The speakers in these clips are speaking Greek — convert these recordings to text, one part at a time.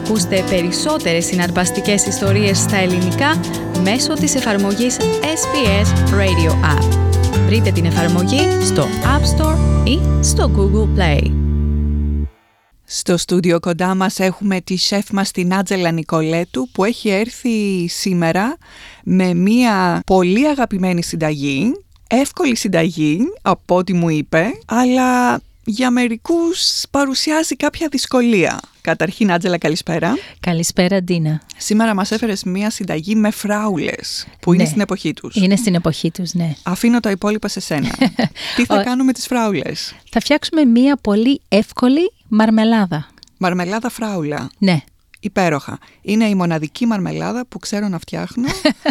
Ακούστε περισσότερες συναρπαστικές ιστορίες στα ελληνικά μέσω της εφαρμογής SBS Radio App. Βρείτε την εφαρμογή στο App Store ή στο Google Play. Στο στούντιο κοντά μας έχουμε τη σεφ μας την Άντζελα Νικολέτου που έχει έρθει σήμερα με μία πολύ αγαπημένη συνταγή, εύκολη συνταγή από ό,τι μου είπε, αλλά για μερικούς παρουσιάζει κάποια δυσκολία. Καταρχήν, Άντζελα, καλησπέρα. Καλησπέρα, Ντίνα. Σήμερα μας έφερες μία συνταγή με φράουλες, που είναι στην εποχή τους. Είναι στην εποχή τους, ναι. Αφήνω τα υπόλοιπα σε σένα. Τι θα κάνουμε με τις φράουλες? Θα φτιάξουμε μία πολύ εύκολη μαρμελάδα. Μαρμελάδα φράουλα. Ναι. Υπέροχα. Είναι η μοναδική μαρμελάδα που ξέρω να φτιάχνω.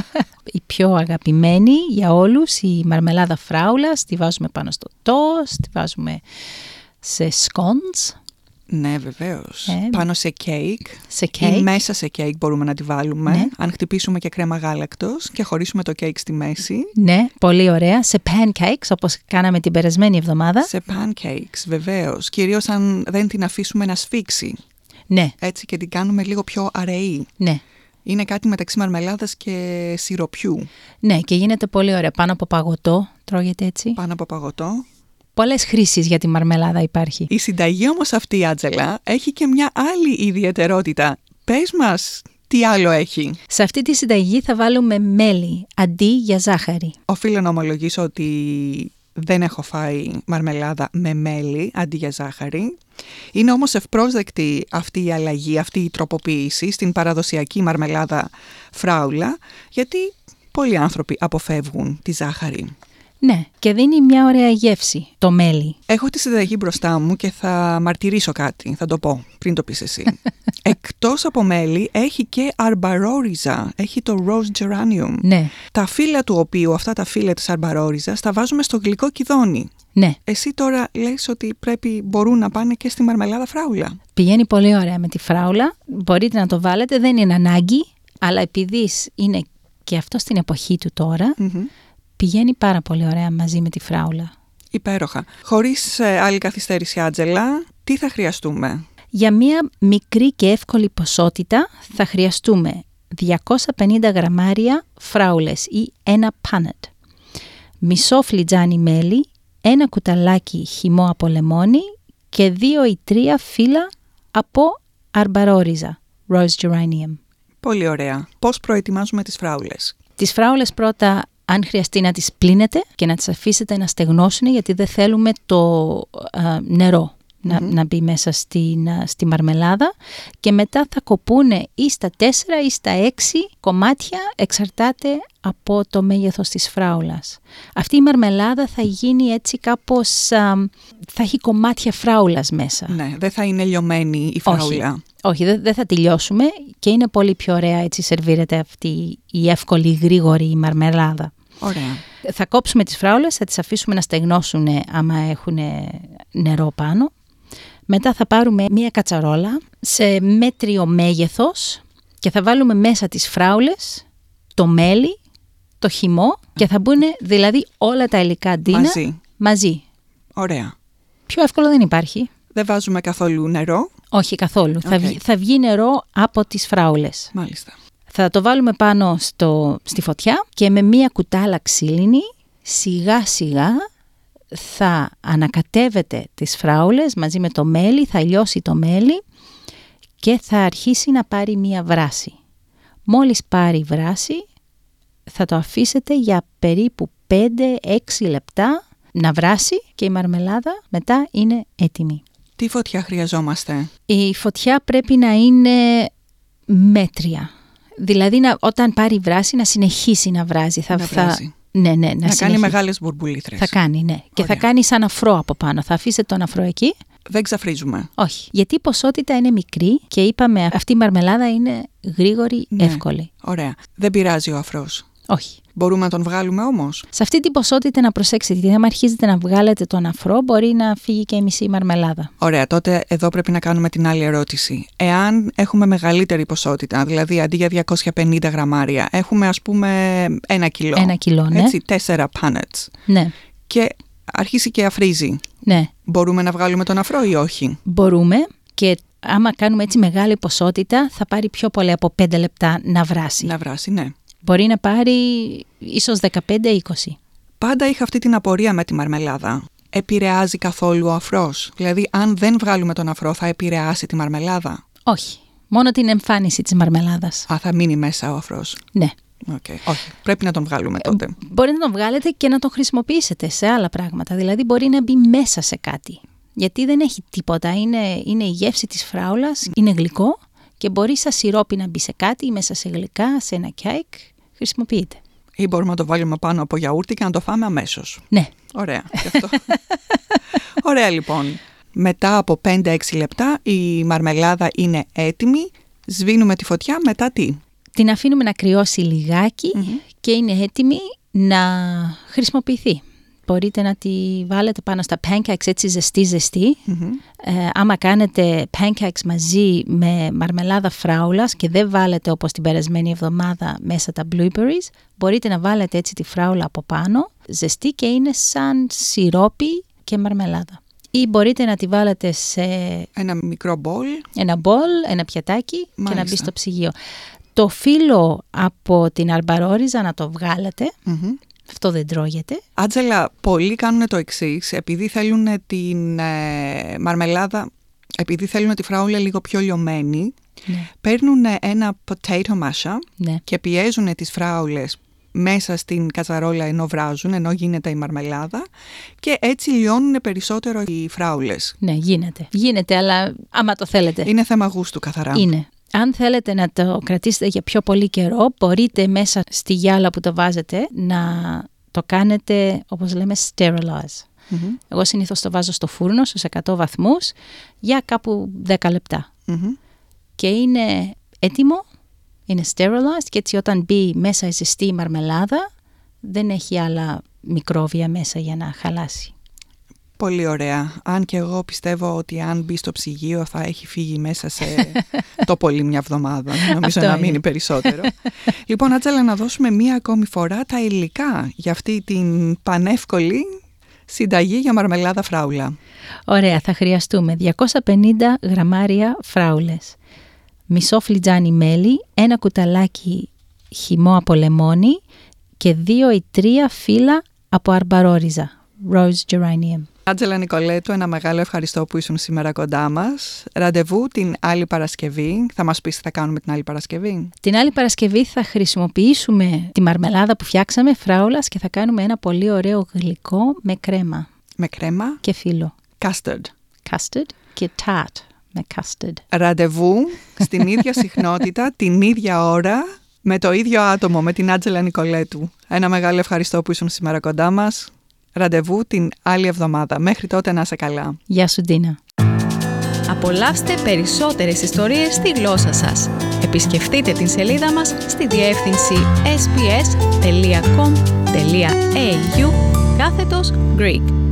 Η πιο αγαπημένη για όλους, η μαρμελάδα φράουλας. Τη βάζουμε πάνω στο τόστ, τη βάζουμε σε σκόντς. Ναι, βεβαίως. Πάνω σε κέικ. Ή μέσα σε κέικ μπορούμε να τη βάλουμε. Ναι. Αν χτυπήσουμε και κρέμα γάλακτος και χωρίσουμε το κέικ στη μέση. Ναι, πολύ ωραία. Σε pancakes, όπως κάναμε την περασμένη εβδομάδα. Σε pancakes, βεβαίως. Κυρίως αν δεν την αφήσουμε να σφίξει. Ναι. Έτσι και την κάνουμε λίγο πιο αραιή. Ναι. Είναι κάτι μεταξύ μαρμελάδας και σιροπιού. Ναι, και γίνεται πολύ ωραία. Πάνω από παγωτό τρώγεται έτσι. Πάνω από παγωτό. Πολλές χρήσεις για τη μαρμελάδα υπάρχει. Η συνταγή όμως αυτή, Άντζελα, έχει και μια άλλη ιδιαιτερότητα. Πες μας τι άλλο έχει. Σε αυτή τη συνταγή θα βάλουμε μέλι αντί για ζάχαρη. Οφείλω να ομολογήσω ότι δεν έχω φάει μαρμελάδα με μέλι αντί για ζάχαρη. Είναι όμως ευπρόσδεκτη αυτή η αλλαγή, αυτή η τροποποίηση στην παραδοσιακή μαρμελάδα φράουλα, γιατί πολλοί άνθρωποι αποφεύγουν τη ζάχαρη. Ναι, και δίνει μια ωραία γεύση το μέλι. Έχω τη συνταγή μπροστά μου και θα μαρτυρήσω κάτι, θα το πω πριν το πεις εσύ. Εκτός από μέλι έχει και αρμπαρόριζα, έχει το rose geranium. Ναι. Τα φύλλα του οποίου, αυτά τα φύλλα της αρμπαρόριζας, τα βάζουμε στο γλυκό κιδόνι. Ναι. Εσύ τώρα λες ότι μπορούν να πάνε και στη μαρμελάδα φράουλα. Πηγαίνει πολύ ωραία με τη φράουλα, μπορείτε να το βάλετε, δεν είναι ανάγκη, αλλά επειδή είναι και αυτό στην εποχή του τώρα, πηγαίνει πάρα πολύ ωραία μαζί με τη φράουλα. Υπέροχα. Χωρίς άλλη καθυστέρηση, Άντζελα, τι θα χρειαστούμε? Για μία μικρή και εύκολη ποσότητα θα χρειαστούμε 250 γραμμάρια φράουλες ή ένα πάνετ, μισό φλιτζάνι μέλι, ένα κουταλάκι χυμό από λεμόνι και 2 ή 3 φύλλα από αρμπαρόριζα, rose geranium. Πολύ ωραία. Πώς προετοιμάζουμε τις φράουλες? Τις φράουλες πρώτα, αν χρειαστεί, να τις πλύνετε και να τις αφήσετε να στεγνώσουν, γιατί δεν θέλουμε το νερό να μπει μέσα στη μαρμελάδα, και μετά θα κοπούνε ή στα 4 ή στα 6 κομμάτια, εξαρτάται από το μέγεθος της φράουλας. Αυτή η μαρμελάδα θα γίνει έτσι κάπως, θα έχει κομμάτια φράουλας μέσα. Ναι, δεν θα είναι λιωμένη η φράουλα. Όχι, δεν θα τελειώσουμε και είναι πολύ πιο ωραία, έτσι σερβίρεται αυτή η εύκολη, γρήγορη μαρμελάδα. Ωραία. Θα κόψουμε τις φράουλες, θα τις αφήσουμε να στεγνώσουν άμα έχουν νερό πάνω. Μετά θα πάρουμε μία κατσαρόλα σε μέτριο μέγεθος και θα βάλουμε μέσα τις φράουλες, το μέλι, το χυμό και θα μπουν δηλαδή όλα τα υλικά, Ντίνα, μαζί. Ωραία. Πιο εύκολο δεν υπάρχει. Δεν βάζουμε καθόλου νερό. Όχι καθόλου. Θα βγει νερό από τις φράουλες. Μάλιστα. Θα το βάλουμε πάνω στη φωτιά και με μία κουτάλα ξύλινη σιγά σιγά θα ανακατεύετε τις φράουλες μαζί με το μέλι, θα λιώσει το μέλι και θα αρχίσει να πάρει μία βράση. Μόλις πάρει βράση θα το αφήσετε για περίπου 5-6 λεπτά να βράσει και η μαρμελάδα μετά είναι έτοιμη. Τι φωτιά χρειαζόμαστε? Η φωτιά πρέπει να είναι μέτρια. Δηλαδή όταν πάρει βράση να συνεχίσει να βράζει. Ναι, να κάνει μεγάλες μπουρμπουλήθρες. Θα κάνει, ναι. Ωραία. Και θα κάνει σαν αφρό από πάνω. Θα αφήσετε τον αφρό εκεί. Δεν ξαφρίζουμε. Όχι. Γιατί η ποσότητα είναι μικρή και είπαμε αυτή η μαρμελάδα είναι γρήγορη, εύκολη. Ωραία. Δεν πειράζει ο αφρός? Όχι. Μπορούμε να τον βγάλουμε όμως? Σε αυτή την ποσότητα να προσέξετε, γιατί αν αρχίζετε να βγάλετε τον αφρό, μπορεί να φύγει και η μισή μαρμελάδα. Ωραία, τότε εδώ πρέπει να κάνουμε την άλλη ερώτηση. Εάν έχουμε μεγαλύτερη ποσότητα, δηλαδή αντί για 250 γραμμάρια, έχουμε ας πούμε 1 κιλό. 1 κιλό, ναι. Έτσι, 4 πάνετς. Ναι. Και αρχίσει και αφρίζει. Ναι. Μπορούμε να βγάλουμε τον αφρό ή όχι? Μπορούμε. Και άμα κάνουμε έτσι μεγάλη ποσότητα, θα πάρει πιο πολύ από 5 λεπτά να βράσει. Να βράσει, ναι. Μπορεί να πάρει ίσως 15-20. Πάντα είχα αυτή την απορία με τη μαρμελάδα. Επηρεάζει καθόλου ο αφρός? Δηλαδή, αν δεν βγάλουμε τον αφρό, θα επηρεάσει τη μαρμελάδα? Όχι. Μόνο την εμφάνιση της μαρμελάδας. Θα μείνει μέσα ο αφρός. Ναι. Okay. Όχι. Πρέπει να τον βγάλουμε τότε. Μπορεί να τον βγάλετε και να τον χρησιμοποιήσετε σε άλλα πράγματα. Δηλαδή, μπορεί να μπει μέσα σε κάτι. Γιατί δεν έχει τίποτα. Είναι η γεύση της φράουλας, είναι γλυκό και μπορεί σαν σιρόπι να μπει σε κάτι, μέσα σε γλυκά, σε ένα κέικ. Χρησιμοποιείται. Ή μπορούμε να το βάλουμε πάνω από γιαούρτι και να το φάμε αμέσως. Ναι. Ωραία. Ωραία λοιπόν. Μετά από 5-6 λεπτά η μαρμελάδα είναι έτοιμη. Σβήνουμε τη φωτιά, μετά τι? Την αφήνουμε να κρυώσει λιγάκι και είναι έτοιμη να χρησιμοποιηθεί. Μπορείτε να τη βάλετε πάνω στα pancakes έτσι ζεστή. Άμα κάνετε pancakes μαζί με μαρμελάδα φράουλας και δεν βάλετε όπως την περασμένη εβδομάδα μέσα τα blueberries, μπορείτε να βάλετε έτσι τη φράουλα από πάνω, ζεστή και είναι σαν σιρόπι και μαρμελάδα. Ή μπορείτε να τη βάλετε σε ένα μικρό μπολ, ένα πιατάκι. Μάλιστα. Και να μπει στο ψυγείο. Το φύλλο από την αρμπαρόριζα να το βγάλετε. Αυτό δεν τρώγεται. Άντζελα, πολλοί κάνουν το εξής. Επειδή θέλουν την μαρμελάδα, επειδή θέλουν τη φράουλα λίγο πιο λιωμένη, παίρνουν ένα potato masher και πιέζουν τις φράουλες μέσα στην κατσαρόλα ενώ βράζουν, ενώ γίνεται η μαρμελάδα και έτσι λιώνουν περισσότερο οι φράουλες. Ναι, γίνεται. Γίνεται, αλλά άμα το θέλετε. Είναι θέμα γούστου καθαρά. Είναι. Αν θέλετε να το κρατήσετε για πιο πολύ καιρό, μπορείτε μέσα στη γυάλα που το βάζετε να το κάνετε, όπως λέμε, sterilize. Εγώ συνήθως το βάζω στο φούρνο στους 100 βαθμούς για κάπου 10 λεπτά. Και είναι έτοιμο, είναι sterilized και έτσι όταν μπει μέσα η ζεστή μαρμελάδα δεν έχει άλλα μικρόβια μέσα για να χαλάσει. Πολύ ωραία. Αν και εγώ πιστεύω ότι αν μπει στο ψυγείο θα έχει φύγει μέσα σε το πολύ μια εβδομάδα. Νομίζω να μείνει περισσότερο. Λοιπόν, Άντζελα, να δώσουμε μία ακόμη φορά τα υλικά για αυτή την πανεύκολη συνταγή για μαρμελάδα φράουλα. Ωραία, θα χρειαστούμε 250 γραμμάρια φράουλες, μισό φλιτζάνι μέλι, ένα κουταλάκι χυμό από λεμόνι και 2 ή 3 φύλλα από αρμπαρόριζα, rose geranium. Άντζελα Νικολέτου, ένα μεγάλο ευχαριστώ που ήσουν σήμερα κοντά μας. Ραντεβού την άλλη Παρασκευή. Θα μας πεις τι θα κάνουμε την άλλη Παρασκευή? Την άλλη Παρασκευή θα χρησιμοποιήσουμε τη μαρμελάδα που φτιάξαμε, φράουλας, και θα κάνουμε ένα πολύ ωραίο γλυκό με κρέμα. Με κρέμα? Και φύλλο. Custard. Custard και tart με custard. Ραντεβού στην ίδια συχνότητα, την ίδια ώρα, με το ίδιο άτομο, με την Άντζελα Νικολέτου. Ένα μεγάλο ευχαριστώ που ήσουν σήμερα κοντά μας. Ραντεβού την άλλη εβδομάδα. Μέχρι τότε να είσαι καλά. Γεια σου, Ντίνα. Απολαύστε περισσότερες ιστορίες στη γλώσσα σας. Επισκεφτείτε την σελίδα μας στη διεύθυνση sbs.com.au/Greek.